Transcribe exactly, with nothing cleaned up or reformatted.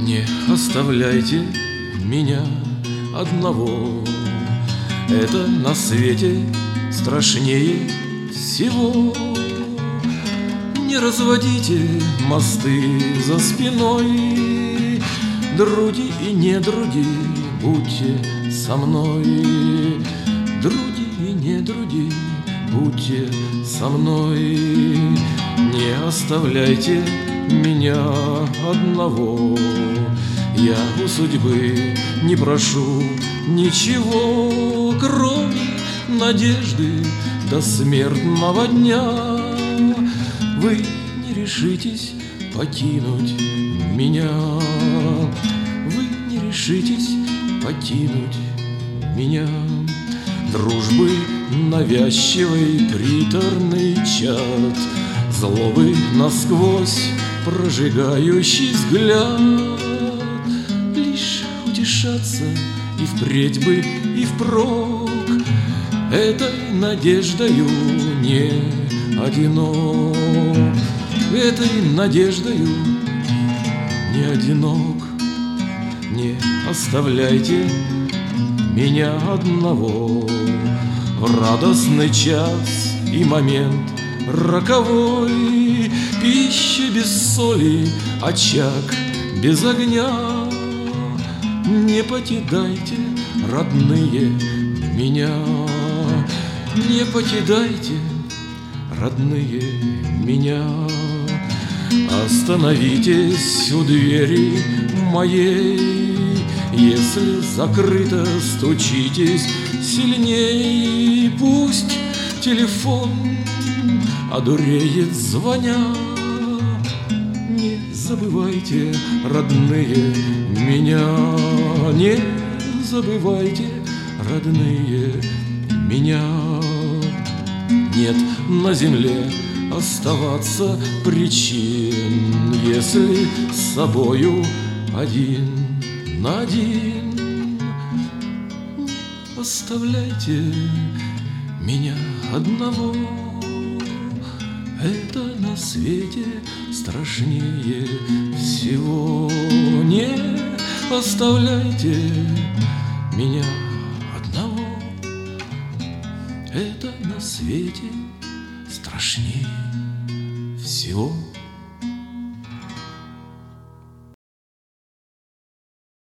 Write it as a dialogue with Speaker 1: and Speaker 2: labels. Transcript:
Speaker 1: Не оставляйте меня одного, это на свете страшнее всего. Не разводите мосты за спиной, други и недруги, будьте со мной. Други и недруги, будьте со мной. Не оставляйте меня одного, я у судьбы не прошу ничего, кроме надежды до смертного дня. Вы не решитесь покинуть меня, вы не решитесь покинуть меня. Дружбы навязчивый приторный чад, злобы насквозь прожигающий взгляд. Лишь утешаться и впредь бы и впрок, этой надеждою не одинок, этой надеждою не одинок. Не оставляйте меня одного в радостный час и момент роковой. Пища без соли, очаг без огня. Не покидайте, родные, меня. Не покидайте, родные, меня. Остановитесь у двери моей, если закрыто, стучитесь сильней. Пусть телефон одуреет, звоня. Не забывайте, родные, меня. Не забывайте, родные, меня. Нет на земле оставаться причин, если с собою один на один. Не оставляйте меня одного, это на свете страшнее всего. Не оставляйте меня одного, это на свете страшнее